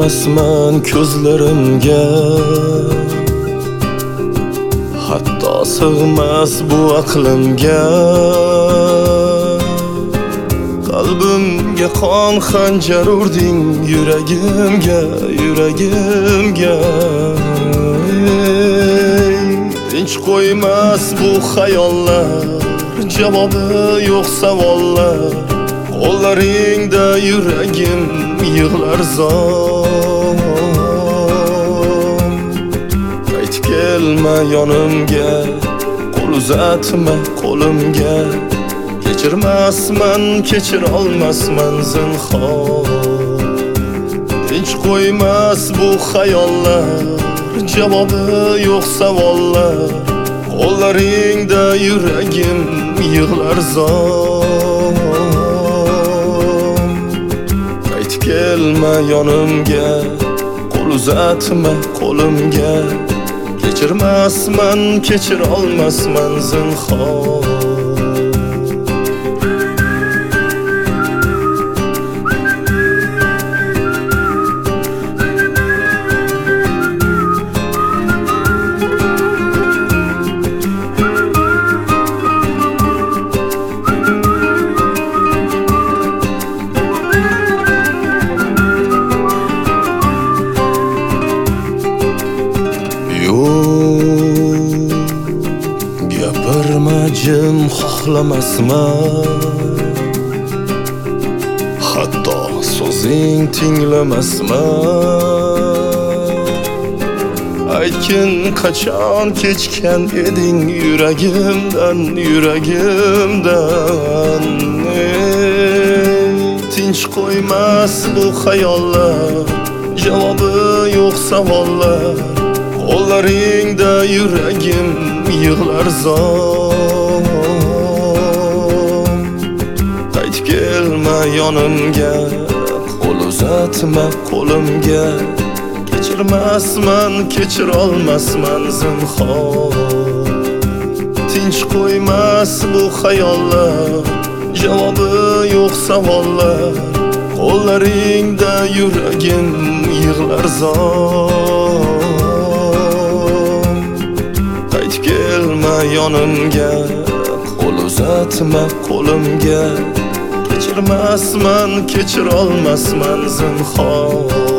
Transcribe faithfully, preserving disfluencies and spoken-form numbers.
Ko'rmasman ko'zlarimga, hatto sig'mas bu aqlimga. Qalbimga qon xanjar urding, yuragimga, yuragimga. Tinch qo'ymas bu xayollar, javobi yo'q savollar. Qo'llaringda yuragim yig'lar zor. Qaytib kelma yonimga, qo'l uzatma qo'limga. Kechirmasman, kechir olmasman zinhor. Tinch qo'ymas bu xayollar, javobi yo'q savollar. Qo'llaringda yuragim yig'lar zor. Qaytib kelma yonimga, qo'l uzatma qo'limga. Kechirmasman, kechir olmasman zinhor. Gapirma jim xohlamasman, hatto so'zing tinglamasman. Aytgin qachon kechgan eding yuragimdan, yuragimdan. Tinch qo'ymas bu xayollar, javobi yo'q savollar. Qo'llaringda yuragim yig'lar zor. Qaytib kelma yonimga, qo'l uzatma qo'limga. Kechirmasman, kechir olmasman zinhor. Tinch qo'ymas bu xayollar, javobi yo'q savollar. Qo'llaringda yuragim yig'lar zor. Kelma yonimga, qo'l uzatma qo'limga. Kechirmasman, kechir olmasman zinhor.